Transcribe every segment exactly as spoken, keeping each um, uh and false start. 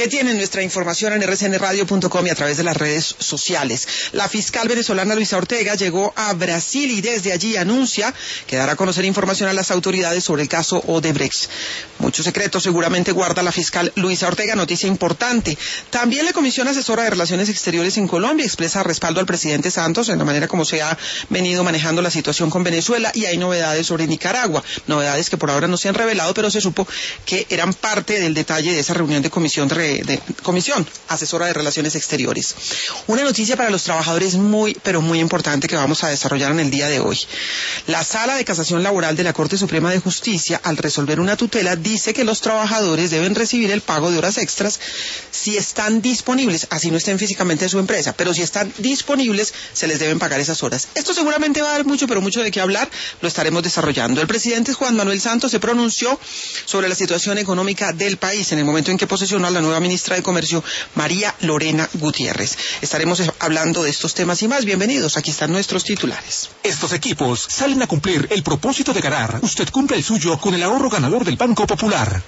que tienen nuestra información en erre ce ene radio punto com y a través de las redes sociales. La fiscal venezolana Luisa Ortega llegó a Brasil y desde allí anuncia que dará a conocer información a las autoridades sobre el caso Odebrecht. Muchos secretos seguramente guarda la fiscal Luisa Ortega, noticia importante. También la Comisión Asesora de Relaciones Exteriores en Colombia expresa respaldo al presidente Santos en la manera como se ha venido manejando la situación con Venezuela, y hay novedades sobre Nicaragua, novedades que por ahora no se han revelado, pero se supo que eran parte del detalle de esa reunión de comisión de, de comisión asesora de Relaciones Exteriores. Una noticia para los trabajadores muy, pero muy importante que vamos a desarrollar en el día de hoy. La Sala de Casación Laboral de la Corte Suprema de Justicia, al resolver una tutela, dice que los trabajadores deben recibir el pago de horas extras si están disponibles, así no estén físicamente en su empresa, pero si están disponibles se les deben pagar esas horas. Esto seguramente va a dar mucho, pero mucho de qué hablar, lo estaremos desarrollando. El presidente Juan Manuel Santos se pronunció sobre la situación económica del país en el momento en que posesionó a la nueva ministra de Comercio, María Lorena Gutiérrez. Estaremos hablando de estos temas y más. Bienvenidos, aquí están nuestros titulares. Estos equipos salen a cumplir el propósito de ganar. Usted cumple el suyo con el ahorro ganador del Banco Popular.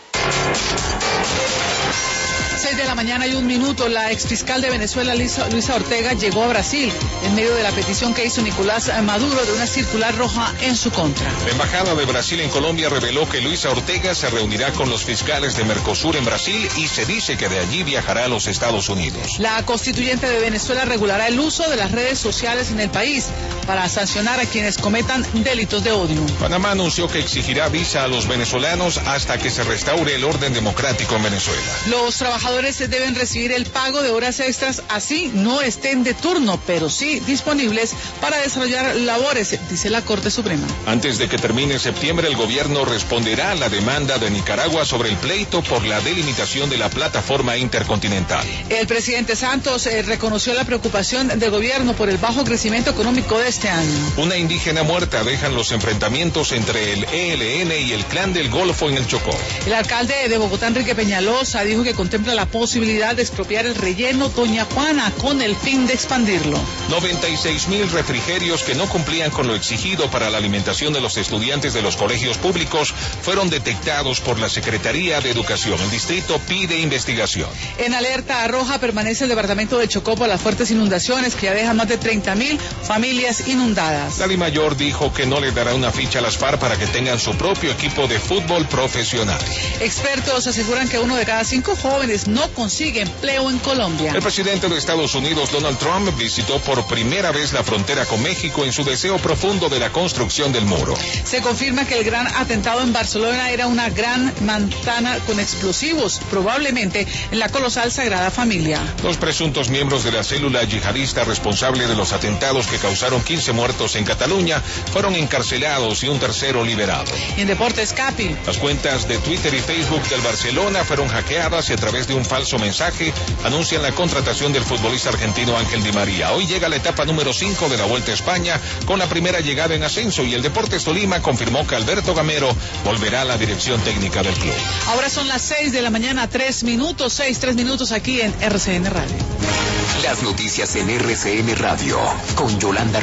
seis de la mañana y un minuto, la exfiscal de Venezuela, Luisa, Luisa Ortega, llegó a Brasil en medio de la petición que hizo Nicolás Maduro de una circular roja en su contra. La Embajada de Brasil en Colombia reveló que Luisa Ortega se reunirá con los fiscales de Mercosur en Brasil y se dice que de allí viajará a los Estados Unidos. La constituyente de Venezuela regulará el uso de las redes sociales en el país para sancionar a quienes cometan delitos de odio. Panamá anunció que exigirá visa a los venezolanos hasta que se restaure el orden democrático en Venezuela. Los trabajadores deben recibir el pago de horas extras, así no estén de turno, pero sí disponibles para desarrollar labores, dice la Corte Suprema. Antes de que termine septiembre, el gobierno responderá a la demanda de Nicaragua sobre el pleito por la delimitación de la plataforma intercontinental. El presidente Santos eh, reconoció la preocupación del gobierno por el bajo crecimiento económico de este año. Una indígena muerta dejan los enfrentamientos entre el E L N y el Clan del Golfo en el Chocó. El alcalde de Bogotá, Enrique Peñalosa, dijo que contempla la posibilidad de expropiar el relleno Doña Juana con el fin de expandirlo. noventa y seis mil refrigerios que no cumplían con lo exigido para la alimentación de los estudiantes de los colegios públicos fueron detectados por la Secretaría de Educación. El distrito pide investigación. En alerta roja permanece el departamento de Chocó por las fuertes inundaciones que ya dejan más de treinta mil familias inundadas. La DIMAYOR dijo que no le dará una ficha a las FARC para que tengan su propio equipo de fútbol profesional. Expertos aseguran que uno de cada cinco jóvenes no consigue empleo en Colombia. El presidente de Estados Unidos, Donald Trump, visitó por primera vez la frontera con México en su deseo profundo de la construcción del muro. Se confirma que el gran atentado en Barcelona era una gran manzana con explosivos, probablemente en la colosal Sagrada Familia. Los presuntos miembros de la célula yihadista responsable de los atentados que causaron quince muertos en Cataluña fueron encarcelados y un tercero liberado. Y en deportes, Capi. Las cuentas de Twitter y Facebook del Barcelona fueron hackeadas y a través de un falso mensaje anuncian la contratación del futbolista argentino Ángel Di María. Hoy llega la etapa número cinco de la Vuelta a España con la primera llegada en ascenso, y el Deportes Tolima confirmó que Alberto Gamero volverá a la dirección técnica del club. Ahora son las seis de la mañana, tres minutos, seis, tres minutos aquí en erre ce ene Radio. Las noticias en erre ce ene Radio con Yolanda